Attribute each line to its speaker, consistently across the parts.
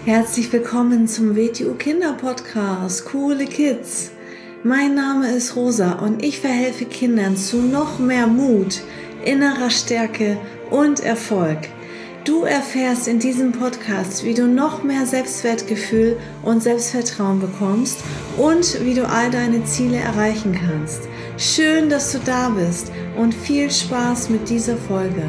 Speaker 1: Herzlich willkommen zum WTU Kinder Podcast, Coole Kids. Mein Name ist Rosa und ich verhelfe Kindern zu noch mehr Mut, innerer Stärke und Erfolg. Du erfährst in diesem Podcast, wie du noch mehr Selbstwertgefühl und Selbstvertrauen bekommst und wie du all deine Ziele erreichen kannst. Schön, dass du da bist und viel Spaß mit dieser Folge.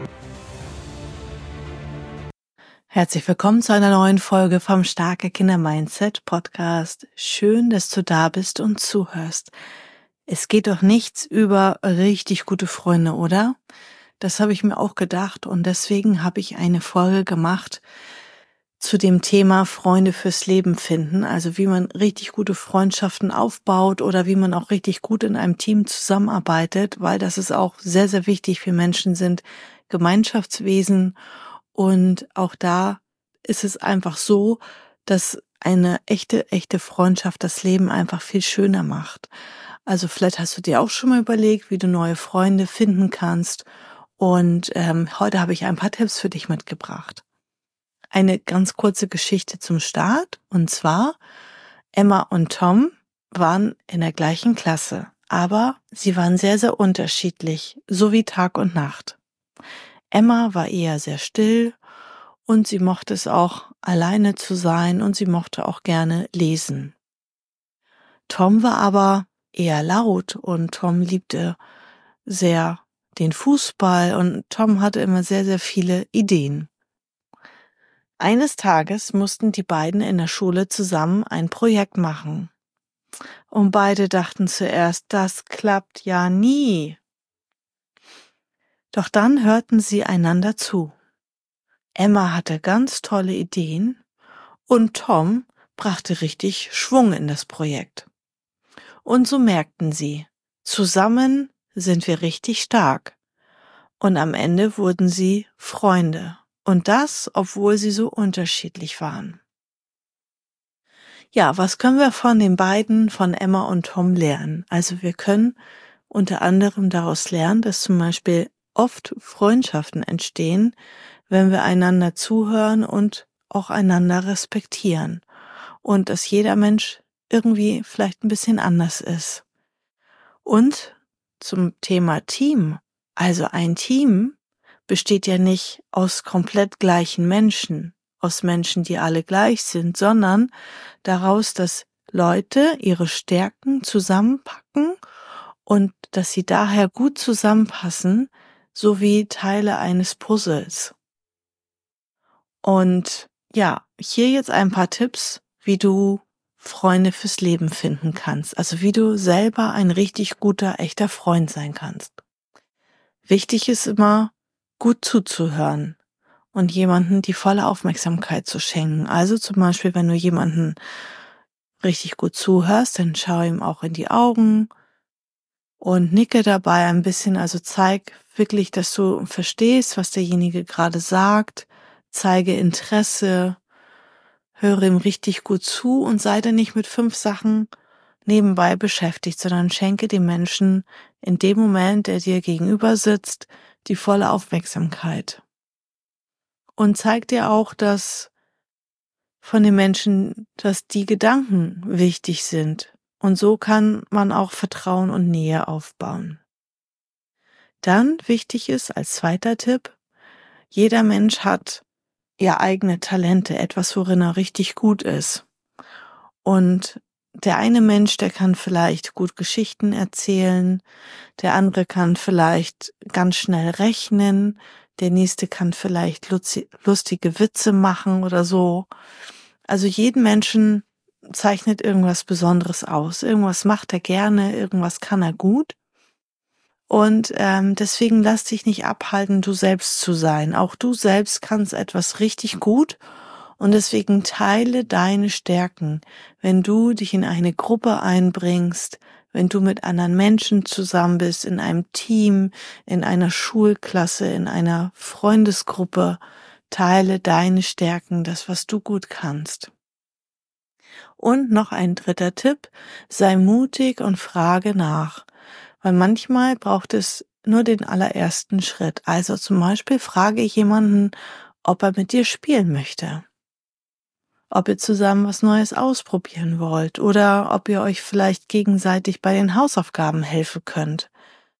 Speaker 2: Herzlich willkommen zu einer neuen Folge vom Starke Kinder Mindset Podcast. Schön, dass du da bist und zuhörst. Es geht doch nichts über richtig gute Freunde, oder? Das habe ich mir auch gedacht und deswegen habe ich eine Folge gemacht zu dem Thema Freunde fürs Leben finden, also wie man richtig gute Freundschaften aufbaut oder wie man auch richtig gut in einem Team zusammenarbeitet, weil das ist auch sehr, sehr wichtig. Wir Menschen sind Gemeinschaftswesen. Und auch da ist es einfach so, dass eine echte Freundschaft das Leben einfach viel schöner macht. Also vielleicht hast du dir auch schon mal überlegt, wie du neue Freunde finden kannst. Und heute habe ich ein paar Tipps für dich mitgebracht. Eine ganz kurze Geschichte zum Start. Und zwar, Emma und Tom waren in der gleichen Klasse, aber sie waren sehr, sehr unterschiedlich, so wie Tag und Nacht. Emma war eher sehr still und sie mochte es auch, alleine zu sein und sie mochte auch gerne lesen. Tom war aber eher laut und Tom liebte sehr den Fußball und Tom hatte immer sehr, sehr viele Ideen. Eines Tages mussten die beiden in der Schule zusammen ein Projekt machen. Und beide dachten zuerst, das klappt ja nie. Doch dann hörten sie einander zu. Emma hatte ganz tolle Ideen und Tom brachte richtig Schwung in das Projekt. Und so merkten sie, zusammen sind wir richtig stark. Und am Ende wurden sie Freunde. Und das, obwohl sie so unterschiedlich waren. Ja, was können wir von den beiden, von Emma und Tom lernen? Also wir können unter anderem daraus lernen, dass zum Beispiel oft Freundschaften entstehen, wenn wir einander zuhören und auch einander respektieren. Und dass jeder Mensch irgendwie vielleicht ein bisschen anders ist. Und zum Thema Team. Also ein Team besteht ja nicht aus komplett gleichen Menschen, aus Menschen, die alle gleich sind, sondern daraus, dass Leute ihre Stärken zusammenpacken und dass sie daher gut zusammenpassen, so wie Teile eines Puzzles. Und ja, hier jetzt ein paar Tipps, wie du Freunde fürs Leben finden kannst. Also wie du selber ein richtig guter, echter Freund sein kannst. Wichtig ist immer, gut zuzuhören und jemanden die volle Aufmerksamkeit zu schenken. Also zum Beispiel, wenn du jemanden richtig gut zuhörst, dann schau ihm auch in die Augen und nicke dabei ein bisschen. Also zeig wirklich, dass du verstehst, was derjenige gerade sagt. Zeige Interesse. Höre ihm richtig gut zu und sei dann nicht mit 5 Sachen nebenbei beschäftigt, sondern schenke dem Menschen in dem Moment, der dir gegenüber sitzt, die volle Aufmerksamkeit. Und zeig dir auch, dass von den Menschen, dass die Gedanken wichtig sind. Und so kann man auch Vertrauen und Nähe aufbauen. Dann wichtig ist als zweiter Tipp, jeder Mensch hat ja eigene Talente, etwas, worin er richtig gut ist. Und der eine Mensch, der kann vielleicht gut Geschichten erzählen, der andere kann vielleicht ganz schnell rechnen, der nächste kann vielleicht lustige Witze machen oder so. Also jeden Menschen zeichnet irgendwas Besonderes aus. Irgendwas macht er gerne, irgendwas kann er gut. Und deswegen lass dich nicht abhalten, du selbst zu sein. Auch du selbst kannst etwas richtig gut und deswegen teile deine Stärken. Wenn du dich in eine Gruppe einbringst, wenn du mit anderen Menschen zusammen bist, in einem Team, in einer Schulklasse, in einer Freundesgruppe, teile deine Stärken, das, was du gut kannst. Und noch ein dritter Tipp, sei mutig und frage nach. Weil manchmal braucht es nur den allerersten Schritt. Also zum Beispiel frage ich jemanden, ob er mit dir spielen möchte. ob ihr zusammen was Neues ausprobieren wollt oder ob ihr euch vielleicht gegenseitig bei den Hausaufgaben helfen könnt.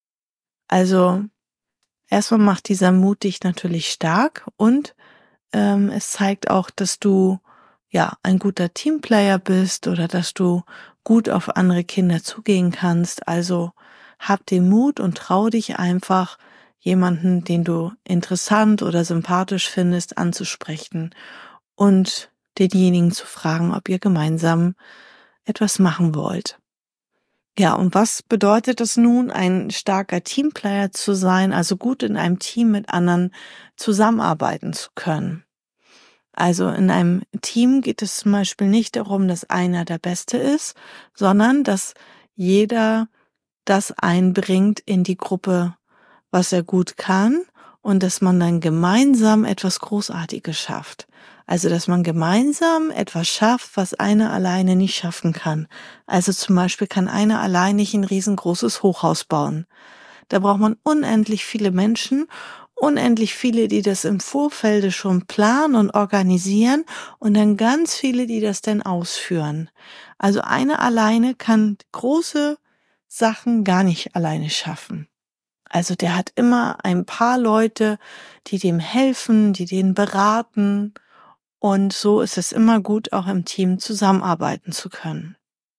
Speaker 2: Also erstmal macht dieser Mut dich natürlich stark und es zeigt auch, dass du ein guter Teamplayer bist oder dass du gut auf andere Kinder zugehen kannst. Also hab den Mut und trau dich einfach, jemanden, den du interessant oder sympathisch findest, anzusprechen und denjenigen zu fragen, ob ihr gemeinsam etwas machen wollt. Ja, und was bedeutet es nun, ein starker Teamplayer zu sein, also gut in einem Team mit anderen zusammenarbeiten zu können? Also in einem Team geht es zum Beispiel nicht darum, dass einer der Beste ist, sondern dass jeder das einbringt in die Gruppe, was er gut kann und dass man dann gemeinsam etwas Großartiges schafft. Also dass man gemeinsam etwas schafft, was einer alleine nicht schaffen kann. Also zum Beispiel kann einer allein nicht ein riesengroßes Hochhaus bauen. Da braucht man unendlich viele Menschen, unendlich viele, die das im Vorfeld schon planen und organisieren und dann ganz viele, die das dann ausführen. Also einer alleine kann große Sachen gar nicht alleine schaffen. Also der hat immer ein paar Leute, die dem helfen, die den beraten und so ist es immer gut, auch im Team zusammenarbeiten zu können.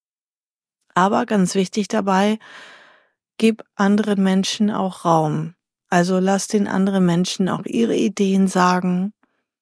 Speaker 2: Aber ganz wichtig dabei, gib anderen Menschen auch Raum. Also lass den anderen Menschen auch ihre Ideen sagen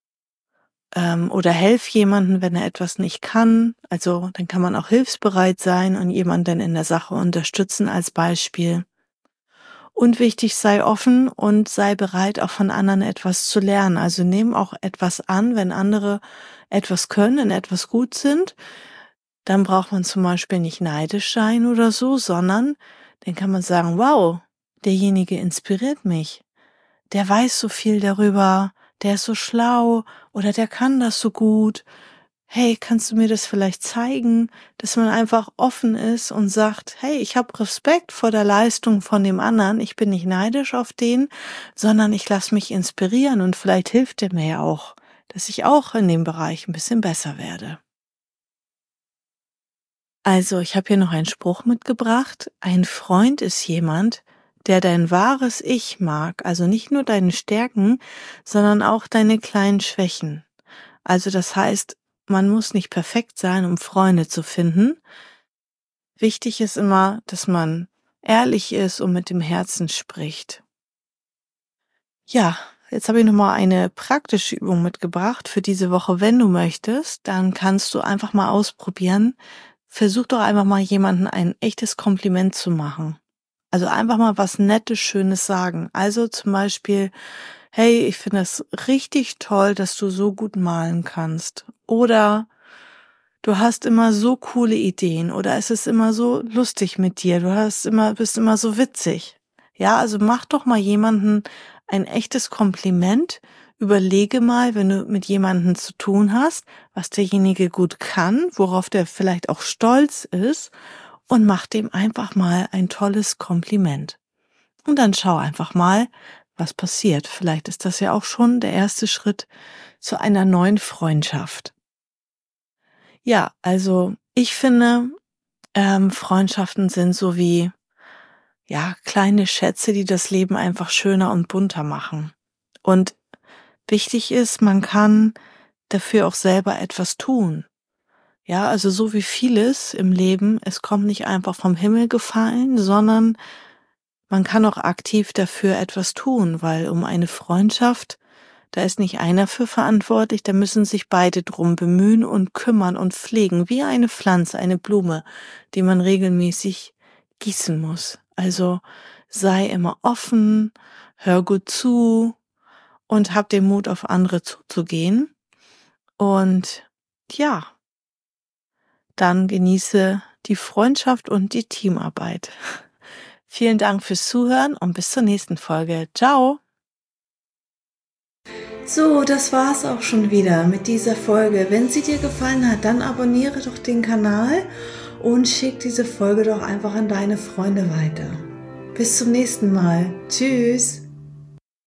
Speaker 2: oder helf jemanden, wenn er etwas nicht kann. Also dann kann man auch hilfsbereit sein und jemanden in der Sache unterstützen als Beispiel. Und wichtig, sei offen und sei bereit, auch von anderen etwas zu lernen. Also nimm auch etwas an, wenn andere etwas können und etwas gut sind. Dann braucht man zum Beispiel nicht neidisch sein oder so, sondern dann kann man sagen, wow, derjenige inspiriert mich. Der weiß so viel darüber, der ist so schlau oder der kann das so gut. Hey, kannst du mir das vielleicht zeigen, dass man einfach offen ist und sagt, hey, ich habe Respekt vor der Leistung von dem anderen, ich bin nicht neidisch auf den, sondern ich lasse mich inspirieren und vielleicht hilft er mir ja auch, dass ich auch in dem Bereich ein bisschen besser werde. Also, ich habe hier noch einen Spruch mitgebracht. Ein Freund ist jemand, der dein wahres Ich mag, also nicht nur deine Stärken, sondern auch deine kleinen Schwächen. Also das heißt, man muss nicht perfekt sein, um Freunde zu finden. Wichtig ist immer, dass man ehrlich ist und mit dem Herzen spricht. Ja, jetzt habe ich nochmal eine praktische Übung mitgebracht für diese Woche. Wenn du möchtest, dann kannst du einfach mal ausprobieren. Versuch doch einfach mal jemandem ein echtes Kompliment zu machen. Also einfach mal was Nettes, Schönes sagen. Also zum Beispiel, hey, ich finde es richtig toll, dass du so gut malen kannst. Oder du hast immer so coole Ideen. Oder es ist immer so lustig mit dir. Bist immer so witzig. Ja, also mach doch mal jemanden ein echtes Kompliment. Überlege mal, wenn du mit jemandem zu tun hast, was derjenige gut kann, worauf der vielleicht auch stolz ist, und mach dem einfach mal ein tolles Kompliment. Und dann schau einfach mal, was passiert. Vielleicht ist das ja auch schon der erste Schritt zu einer neuen Freundschaft. Ja, also ich finde, Freundschaften sind so wie kleine Schätze, die das Leben einfach schöner und bunter machen. Und wichtig ist, man kann dafür auch selber etwas tun. Ja, also so wie vieles im Leben, es kommt nicht einfach vom Himmel gefallen, sondern man kann auch aktiv dafür etwas tun, weil um eine Freundschaft, da ist nicht einer für verantwortlich, da müssen sich beide drum bemühen und kümmern und pflegen, wie eine Pflanze, eine Blume, die man regelmäßig gießen muss. Also sei immer offen, hör gut zu und hab den Mut, auf andere zuzugehen. Und ja, dann genieße die Freundschaft und die Teamarbeit. Vielen Dank fürs Zuhören und bis zur nächsten Folge. Ciao!
Speaker 1: So, das war's auch schon wieder mit dieser Folge. Wenn sie dir gefallen hat, dann abonniere doch den Kanal und schick diese Folge doch einfach an deine Freunde weiter. Bis zum nächsten Mal. Tschüss!